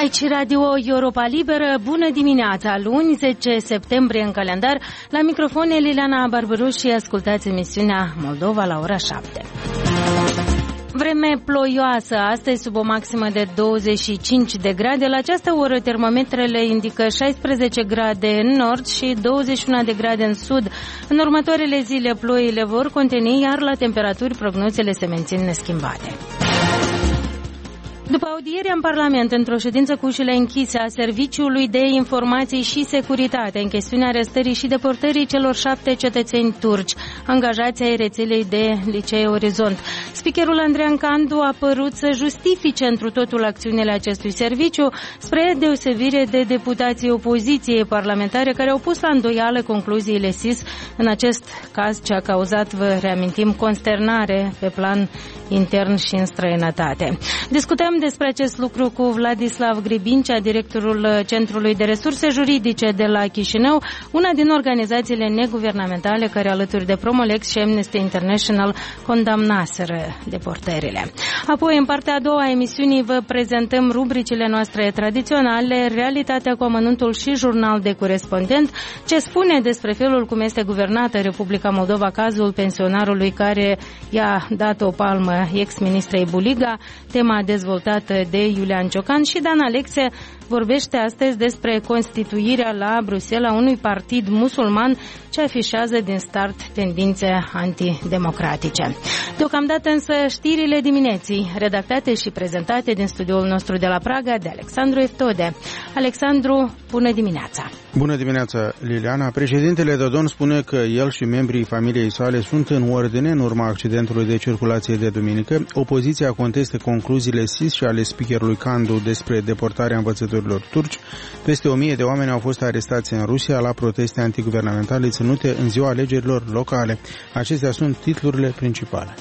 Aici Radio Europa Liberă, bună dimineața, luni 10 septembrie în calendar, la microfon Liliana Barbaroș și ascultați emisiunea Moldova la ora 7. Vreme ploioasă astăzi, sub o maximă de 25 de grade. La această oră termometrele indică 16 grade în nord și 21 de grade în sud. În următoarele zile ploile vor continui, iar la temperaturi prognozele se mențin neschimbate. După audierea în Parlament, într-o ședință cu ușile închise a Serviciului de Informații și Securitate, în chestiunea arestării și deportării celor 7 cetățeni turci, angajați ai rețelei de Licee Orizont, speakerul Andrean Candu a părut să justifice întru totul acțiunile acestui serviciu, spre deosebire de deputații opoziției parlamentare care au pus la îndoială concluziile SIS, în acest caz ce a cauzat, vă reamintim, consternare pe plan intern și în străinătate. Discutăm despre acest lucru cu Vladislav Gribincea, directorul Centrului de Resurse Juridice de la Chișinău, una din organizațiile neguvernamentale care, alături de Promolex și Amnesty International, condamnaseră deportările. Apoi, în partea a doua a emisiunii, vă prezentăm rubricile noastre tradiționale, Realitatea cu amănuntul și Jurnal de corespondent, ce spune despre felul cum este guvernată Republica Moldova, cazul pensionarului care i-a dat o palmă ex-ministrei Buliga, tema dezvoltată de Iulian Ciocan, și Dan Alexe vorbește astăzi despre constituirea la Bruxelles a unui partid musulman ce afișează din start tendințe antidemocratice. Deocamdată însă știrile dimineții, redactate și prezentate din studioul nostru de la Praga de Alexandru Eftode. Alexandru, bună dimineața! Bună dimineața, Liliana! Președintele Dodon spune că el și membrii familiei sale sunt în ordine în urma accidentului de circulație de duminică. Opoziția contestă concluziile SIS și ale speakerului Candu despre deportarea învățătorilor turci. Peste 1000 de oameni au fost arestați în Rusia la proteste antiguvernamentale ținute în ziua alegerilor locale. Acestea sunt titlurile principale.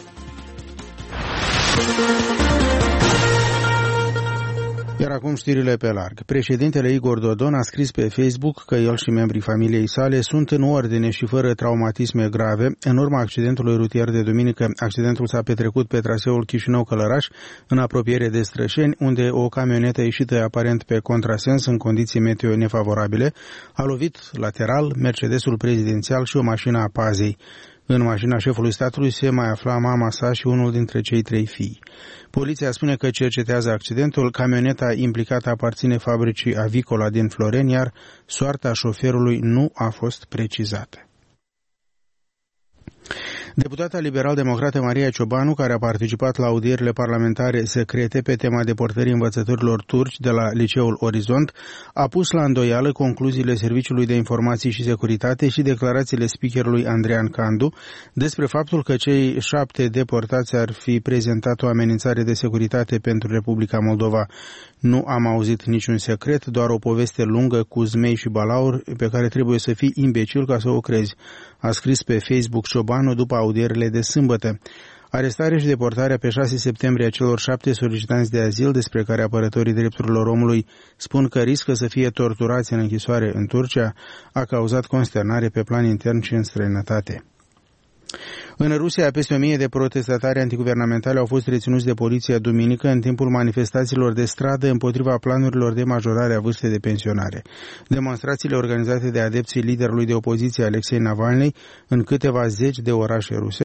Iar acum știrile pe larg. Președintele Igor Dodon a scris pe Facebook că el și membrii familiei sale sunt în ordine și fără traumatisme grave. În urma accidentului rutier de duminică, accidentul s-a petrecut pe traseul Chișinău-Călăraș, în apropiere de Strășeni, unde o camionetă ieșită aparent pe contrasens în condiții meteo nefavorabile a lovit lateral Mercedesul prezidențial și o mașină a pazei. În mașina șefului statului se mai afla mama sa și unul dintre cei 3 fii. Poliția spune că cercetează accidentul. Camioneta implicată aparține fabricii Avicola din Floreni, iar soarta șoferului nu a fost precizată. Deputata liberal-democrată Maria Ciobanu, care a participat la audierile parlamentare secrete pe tema deportării învățătorilor turci de la Liceul Orizont, a pus la îndoială concluziile Serviciului de Informații și Securitate și declarațiile speakerului Andrean Candu despre faptul că cei 7 deportați ar fi prezentat o amenințare de securitate pentru Republica Moldova. Nu am auzit niciun secret, doar o poveste lungă cu zmei și balauri pe care trebuie să fii imbecil ca să o crezi, a scris pe Facebook Ciobanu după audierile de sâmbătă. Arestarea și deportarea pe 6 septembrie a celor 7 solicitanți de azil, despre care apărătorii drepturilor omului spun că riscă să fie torturați în închisoare în Turcia, a cauzat consternare pe plan intern și în străinătate. În Rusia, peste 1000 de protestatari antiguvernamentale au fost reținuți de poliția duminică în timpul manifestațiilor de stradă împotriva planurilor de majorare a vârstei de pensionare. Demonstrațiile organizate de adepții liderului de opoziție Alexei Navalny în câteva zeci de orașe ruse